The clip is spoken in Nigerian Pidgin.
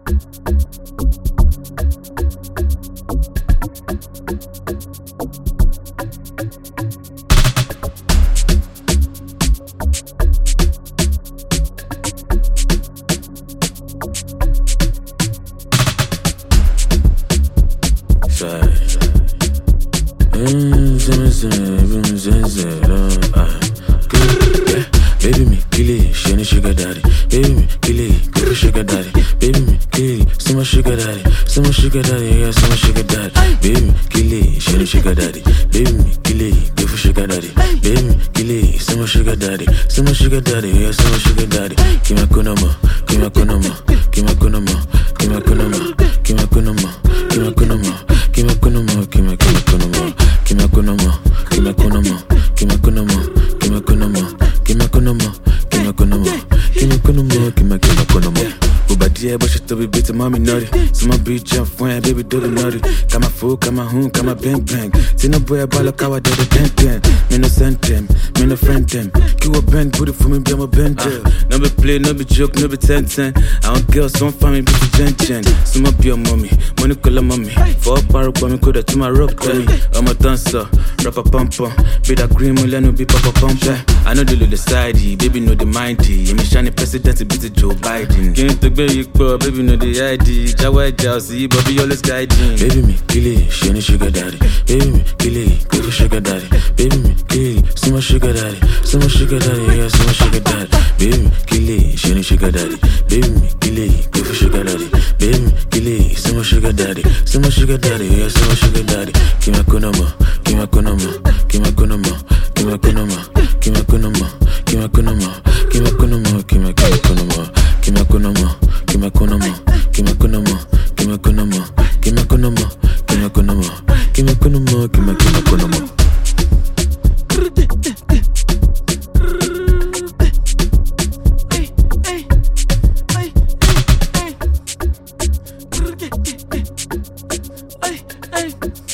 Baby me, kill it, she ain't sugar daddy. Baby me, kill it, give her sugar daddy. Baby me, kill it, so much sugar daddy. So much sugar daddy, yeah, so much sugar daddy. Baby me, kill it, she ain't sugar daddy. Baby me, kill it, give her sugar daddy. Baby me, kill it, so much sugar daddy. So much sugar daddy, yeah, so much sugar daddy. Kima kunama, kima kunama, kima kunama, kima kunama, kima kunama, kima kunama, kima kunama, kima kunama, kima kunama, kima kunama, kima kunama, kima kunama, kima kunama, kima kunama, kima kunama, kima kunama. Ubadia basha to be beat mommy naughty. So my bitch jump when baby do the naughty. Got my food, got my home, got my bang bang. See no boy about like how I did the ten. Me no send them, me no friend them. Keep a bang booty for me, be my bend. No be play, no be joke, no be 10. I want girls, some family, be gen. So my be your mommy, money call mommy. For a parrot, but me could to my rope, tell me. I'm a dancer, rapper pumper. Be that green, mullet, no be papa pumper. I know the little sidey, baby know the mindy. I'm a shiny president, be the Joe Biden. Can't to be baby know the ID. Jawa Jowsy, Bobby always guiding. Baby me, kill it, she ain't sugar daddy. Baby me, kill it, give her sugar daddy. Baby me, kill it, so much sugar daddy. So much sugar daddy, yeah, so much sugar daddy. Baby me, kill it, she ain't sugar daddy. Baby me, kill it, give her sugar daddy. Baby me, kill it, so much sugar daddy. So much sugar daddy, yeah, so much sugar daddy. Kima kunama, kima kunama, kima kunama, kima kunama, kima kunama, kima kunama, kima kunama, kima kunama, kima kunama, kima kunama, kima kunama, kima kunama, kima kunama, kima kunama, kima kunama, kima kunama. Hey.